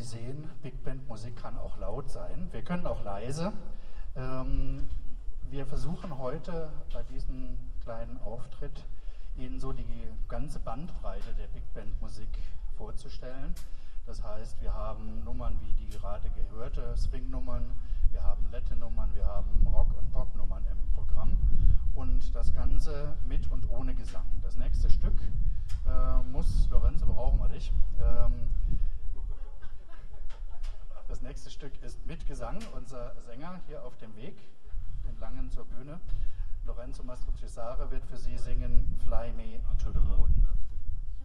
sehen, Big Band Musik kann auch laut sein. Wir können auch leise. Wir versuchen heute bei diesem kleinen Auftritt Ihnen so die ganze Bandbreite der Big Band Musik vorzustellen. Das heißt, wir haben Nummern wie die gerade gehörte Swing-Nummern, wir haben Latin-Nummern, wir haben Rock- und Pop-Nummern im Programm und das Ganze mit und ohne Gesang. Das nächste Stück Lorenzo, brauchen wir dich. Das nächste Stück ist mit Gesang. Unser Sänger hier auf dem Weg entlang zur Bühne, Lorenzo Mastro Cesare, wird für Sie singen Fly Me to the Moon.